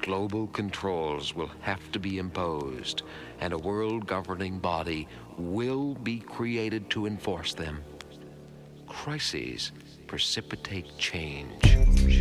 global controls will have to be imposed, and a world governing body will be created to enforce them. Crises precipitate change.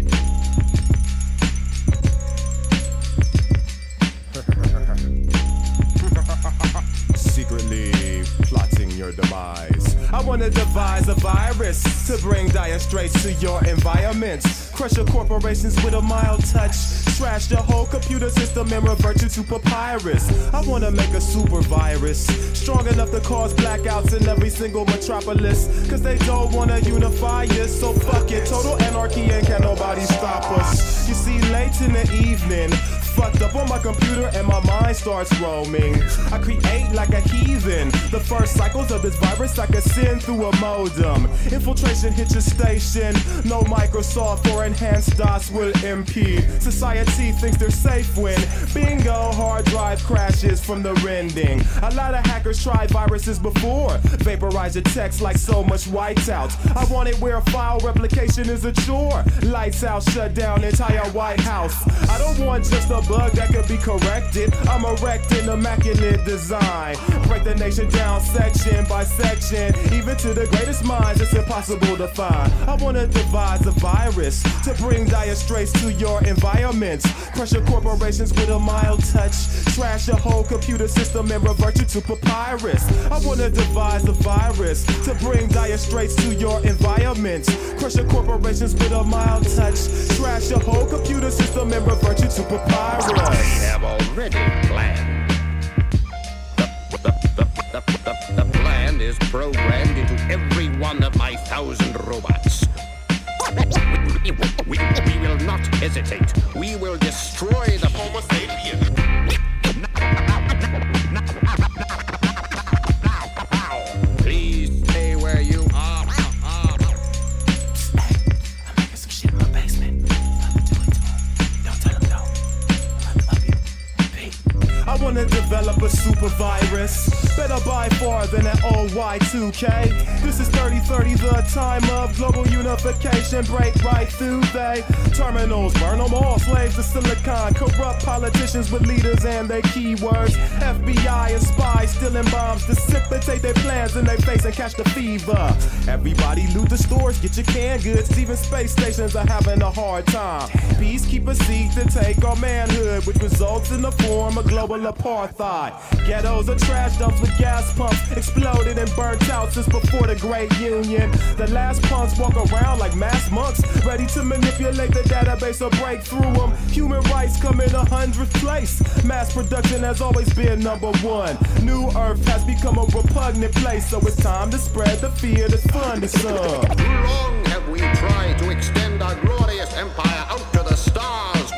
Secretly plotting your demise. I wanna devise a virus to bring dire straits to your environment. Crush your corporations with a mild touch. Trash your whole computer system and revert you to papyrus. I wanna make a super virus strong enough to cause blackouts in every single metropolis. Cause they don't wanna unify us, so fuck it. Total anarchy and can nobody stop us. You see, late in the evening, fucked up on my computer and my mind starts roaming. I create like a heathen. The first cycles of this virus I can send through a modem. Infiltration hit your station. No Microsoft or enhanced DOS will impede. Society thinks they're safe when bingo, hard drive crashes from the rending. A lot of hackers tried viruses before. Vaporize your text like so much whiteout. I want it where file replication is a chore. Lights out, shut down entire White House. I don't want just a bug that could be corrected. I'm erecting immaculate design. Break the nation down section by section. Even to the greatest minds, it's impossible to find. I wanna devise a virus to bring dire straits to your environment. Crush your corporations with a mild touch. Trash your whole computer system and revert you to papyrus. I wanna devise a virus to bring dire straits to your environment. Crush your corporations with a mild touch. Trash your whole computer system and revert you to papyrus. I have already planned. The plan is programmed into every one of my 1,000 robots. We will not hesitate. We will destroy the Homo sapien. Please stay where you are. Hey, I'm making some shit in my basement. Let me do it to him. Don't tell him no. Love you. Pete. I wanna develop a super virus. Better by far than that old Y2K. This is 3030, the time of global unification. Break right through they terminals, burn them all. Slaves to silicon, corrupt politicians with leaders and their keywords. FBI and spies stealing bombs, dissipate their plans in their face and catch the fever. Everybody loot the stores, get your canned goods. Even space stations are having a hard time. Peacekeepers seek to take our manhood, which results in the form of global apartheid. Ghettos are trash dumps with gas pumps, exploded and burnt out since before the Great Union. The last punks walk around like mass monks, ready to manipulate the database or break through them. Human rights come in 100th place. Mass production has always been number one. New Earth has become a repugnant place, so it's time to spread the fear that's fun to some. Too long have we tried to extend our glorious empire out to the stars,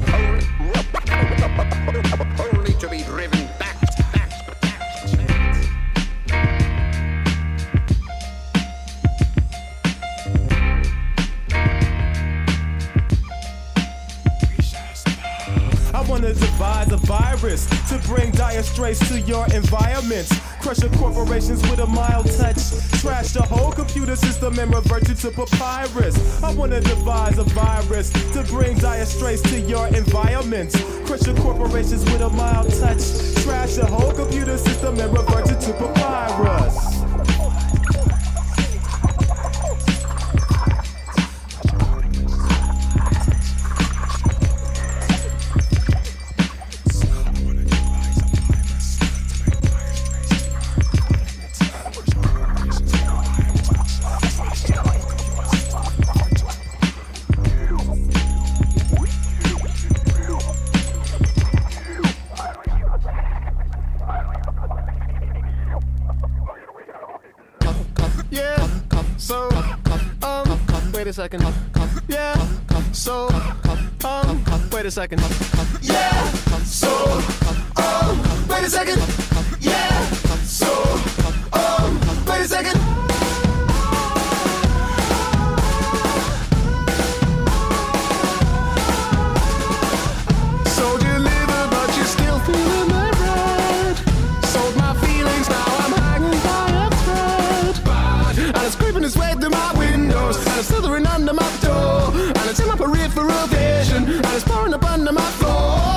only to be driven back. I wanna devise a virus to bring dire straits to your environment. Crush your corporations with a mild touch. Trash the whole computer system and revert you to papyrus. I wanna devise a virus to bring dire straits to your environment. Crush your corporations with a mild touch. Trash the whole computer system and revert you to papyrus. Wait a second. Yeah. So, wait a second. Yeah. So, wait a second. Yeah. So, wait a second. So delivered, but you're still feeling the red. Sold my feelings, now I'm hanging by a thread. And it's creeping its way through my windows, and it's slithering under my door, and it's in my peripheral vision, and it's pouring up under my floor.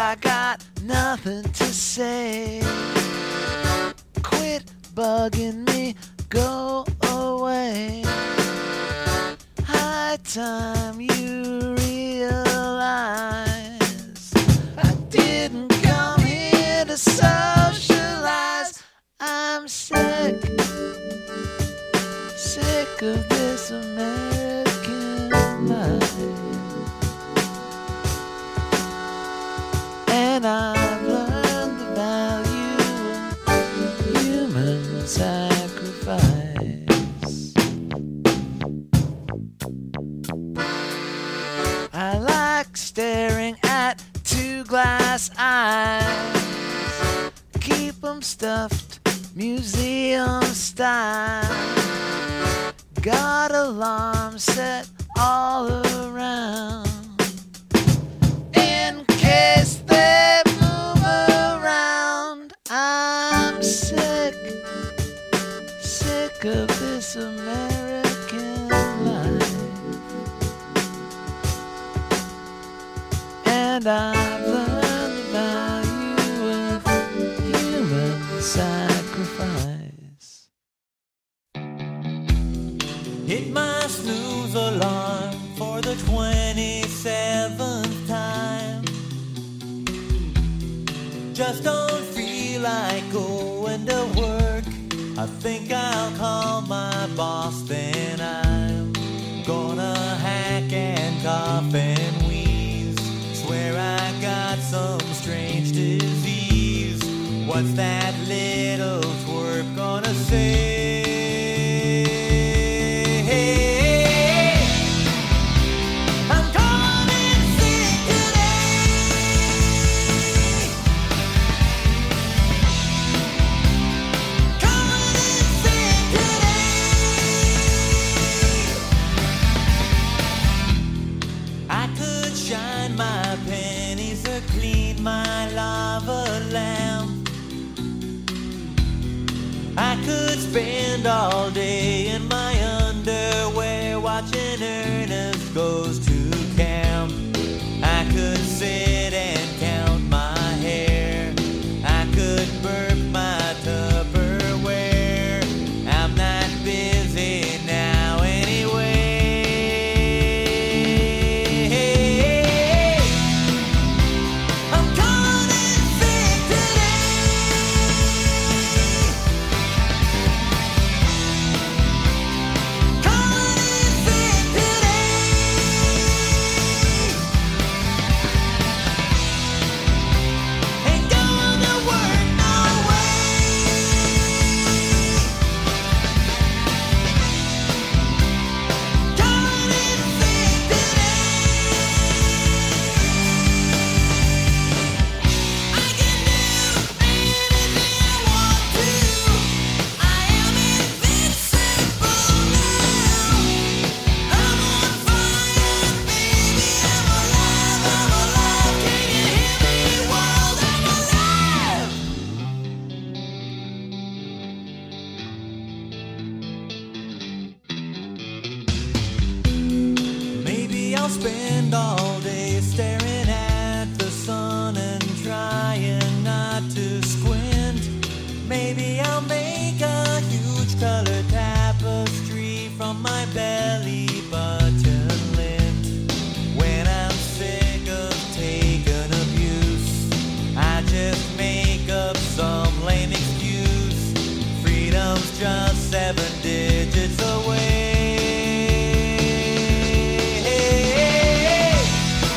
I got nothing to say. Quit bugging me, go away. High time you realize I didn't come here to socialize. I'm sick of this American life. And I've learned the value of human sacrifice. I like staring at two glass eyes. Keep 'em stuffed, museum style. Got alarms set all around in case they move around. I'm sick of this American life. And I've learned the value of human sacrifice. Hit my snooze alarm for the 27th time. Just don't feel like going to work. I think I'll call my boss, then I'm gonna hack and cough and wheeze. Swear I got some strange disease. What's that little twerp gonna say? My lava lamp. I could spend all day in my underwear watching Ernest Goes to Camp. I could sit and count my hair. I could burp my Tupperware. I'm not busy now anyway. Spend all day staring at the sun and trying not to squint. Maybe I'll make a huge color tapestry from my belly button lint. When I'm sick of taking abuse, I just make up some lame excuse. Freedom's just 7 digits away.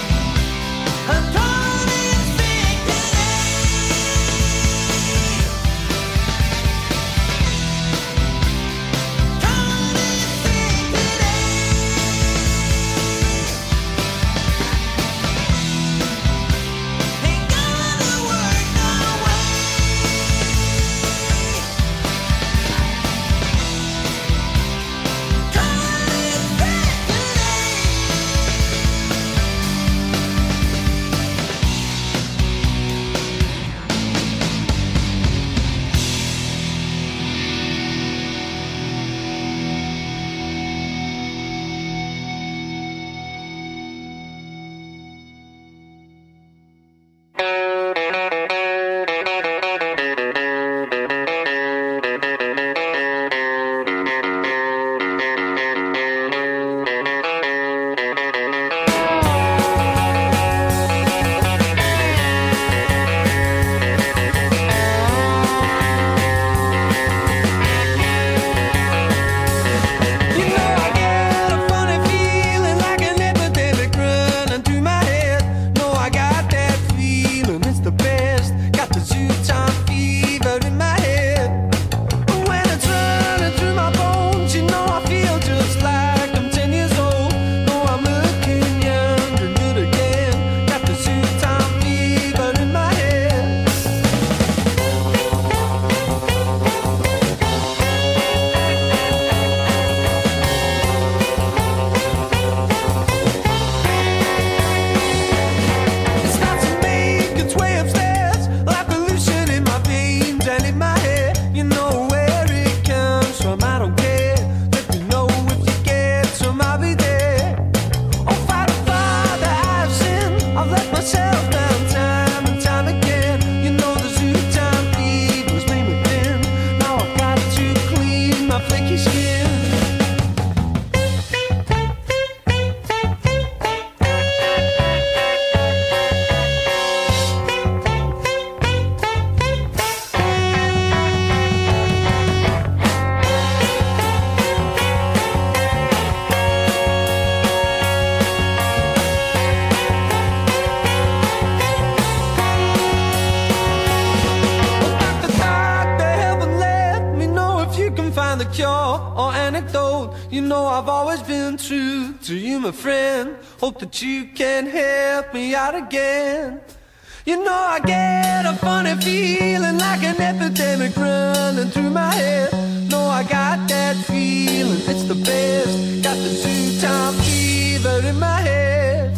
or anecdote. You know I've always been true to you, my friend. Hope that you can help me out again. You know I get a funny feeling like an epidemic running through my head. No, I got that feeling, it's the best. Got the two-time fever in my head.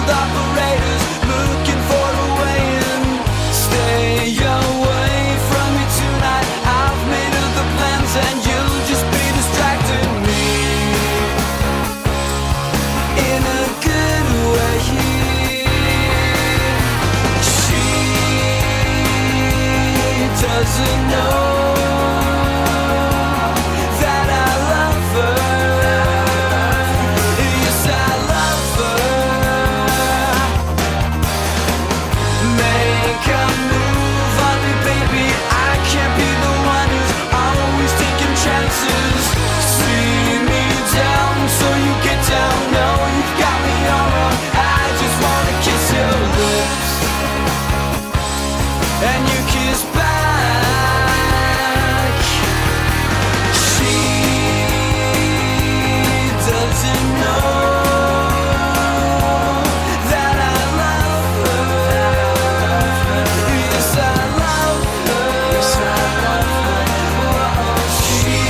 with operators looking for a way in. Stay away from me tonight. I've made other plans and you'll just be distracting me in a good way. She doesn't know that I love her. Yes, I love her. Make a move on me, baby. I can't be the one who's always taking chances. See me down so you get down. No, you've got me all wrong. I just wanna kiss your lips and you kiss back. She doesn't know that I love her. Yes, I love her. Yes, I love her. She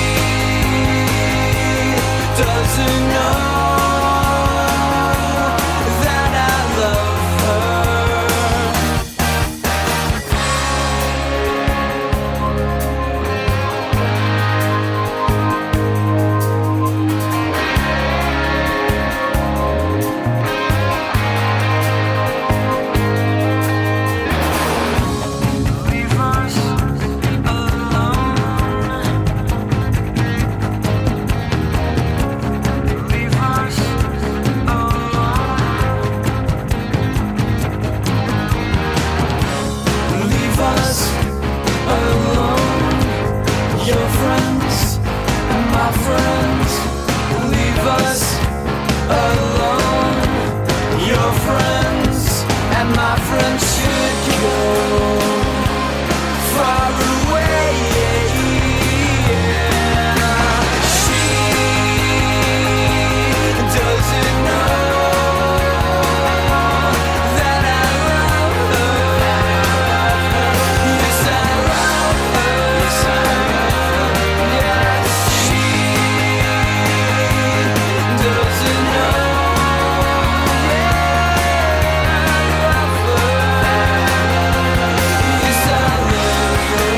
doesn't know that I love her. Leave us alone. Leave us alone. Leave us alone. Your friends and my friends. Leave us alone. Your friends and my friends should go far away. She doesn't know that I love her. Yes, I love her. Yes, I love her. Yes, she doesn't know. Yes, I love her.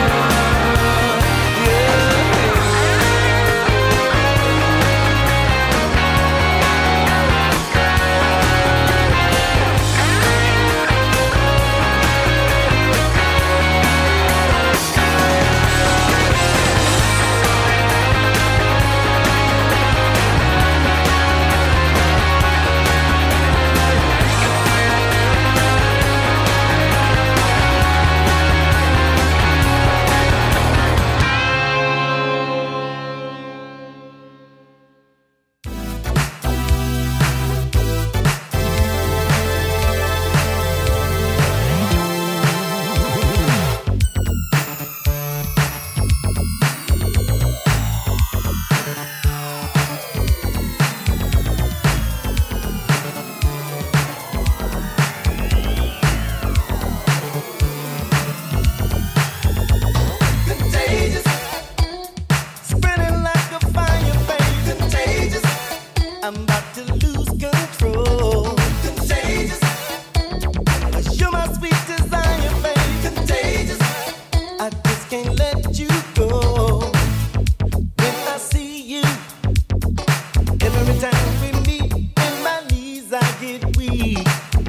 Contagious, spinning like a fire, babe. Contagious, I'm about to lose control. Contagious, you're my sweet desire, babe. Contagious, I just can't let you go. When I see you, every time we meet, in my knees I get weak.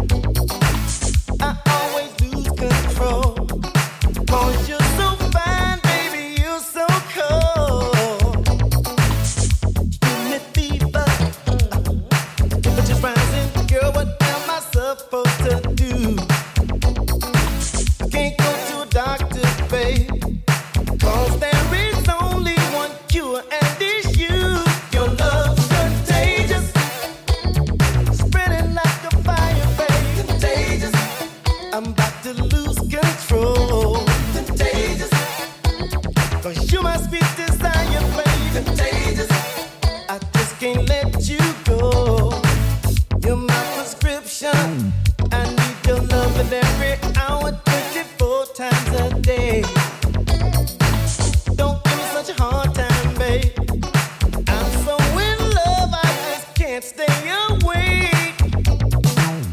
I always lose control. 'Cause you're so fine, baby, you're so cold. Give me fever, temperature's rising, girl. What am I supposed to do? I can't go to a doctor, babe, 'cause there is only one cure, and it's you. Your love's contagious, spreading like a fire, babe. Contagious, I'm about to lose control. Contagious, 'cause you're my sweet desire, babe. Contagious, I just can't let you go. You're my prescription. I need your loving every hour, 24 times a day. Don't give me such a hard time, babe. I'm so in love, I just can't stay awake.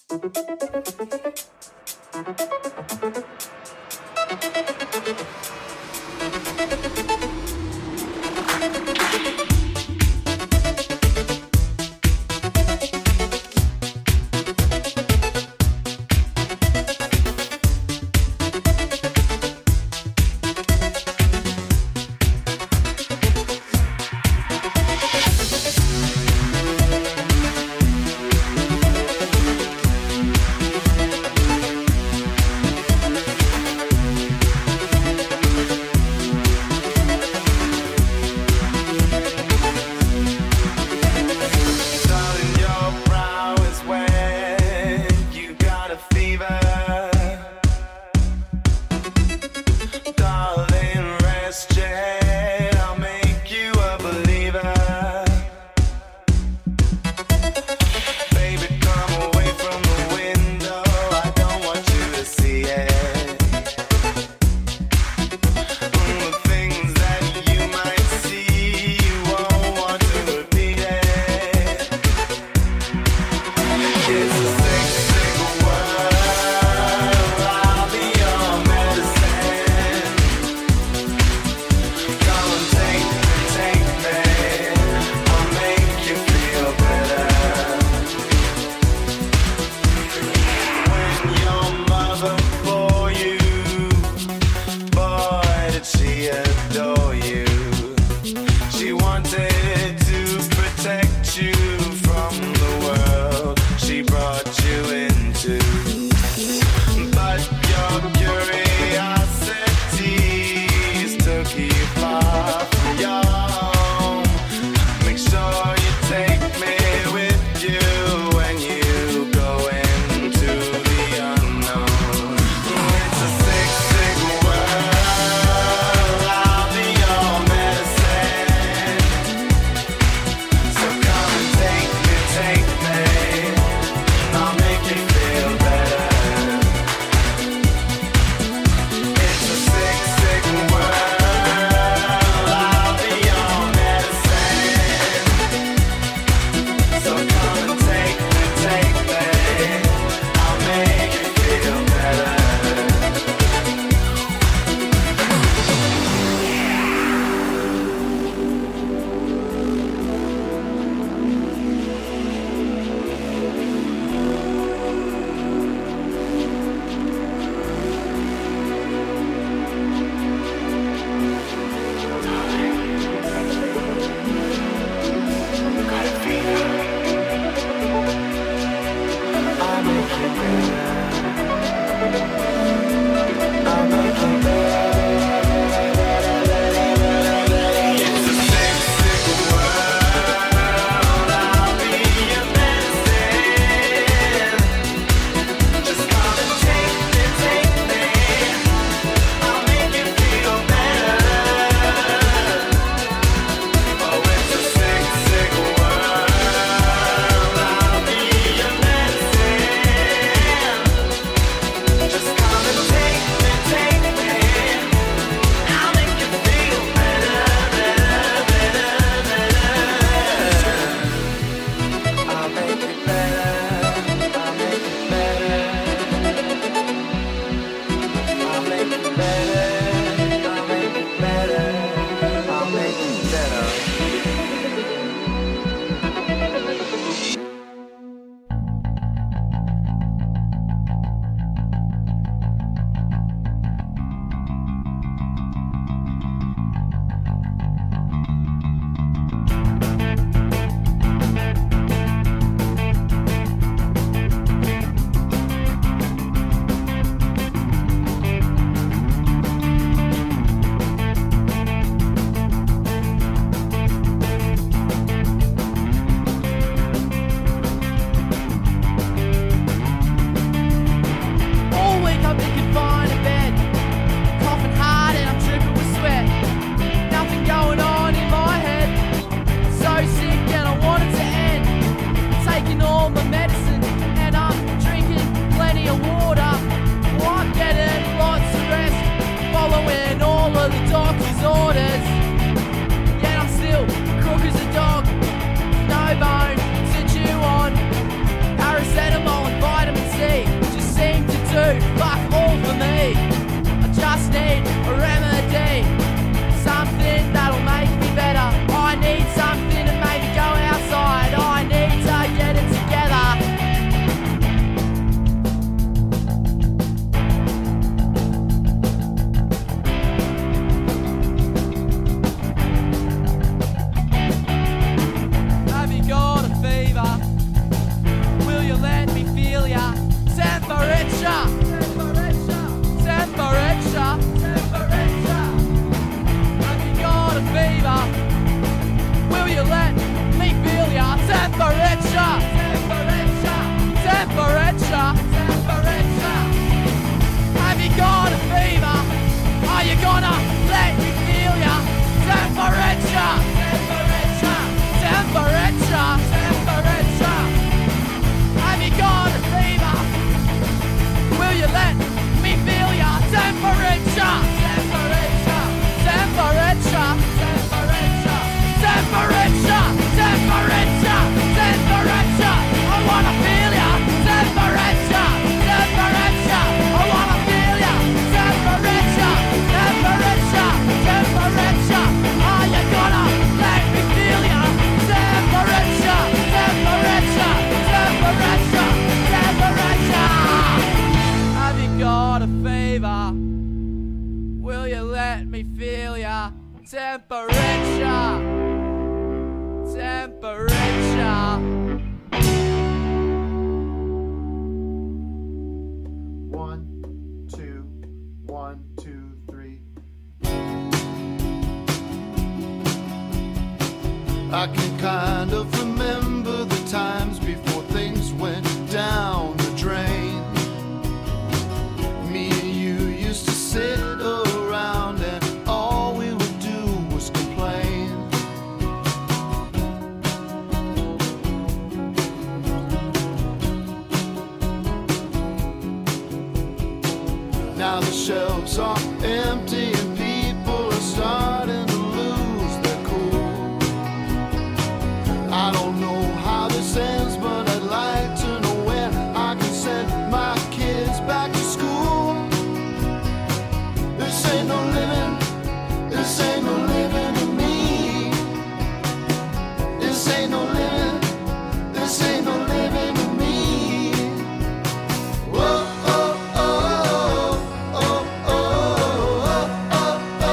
Just Temperature. Temperature. 1, 2, 1, 2, 3. I can kind of remember the times before things went down the drain. Me and you used to sit around and all we would do was complain. Now the shelves are empty and people are starting to lose their cool. I don't know how this ends, but I'd like to know when I can send my kids back to school. This ain't no living, this ain't no living to me. This ain't no living, this ain't no living to me. Whoa, oh, oh, oh, oh, oh, oh, oh, oh,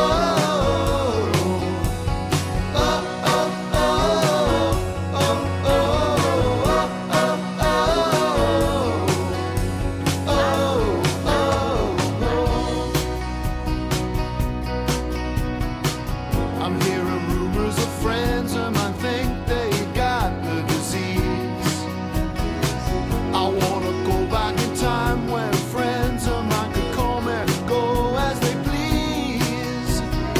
I'm hearing rumors of friends of mine think they got the disease. I wanna go back in time when friends of mine could come and go as they please.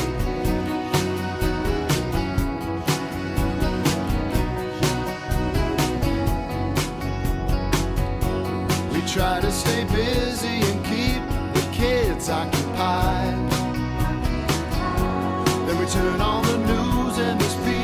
We try to stay busy and keep the kids occupied. Then we turn on the news and there's people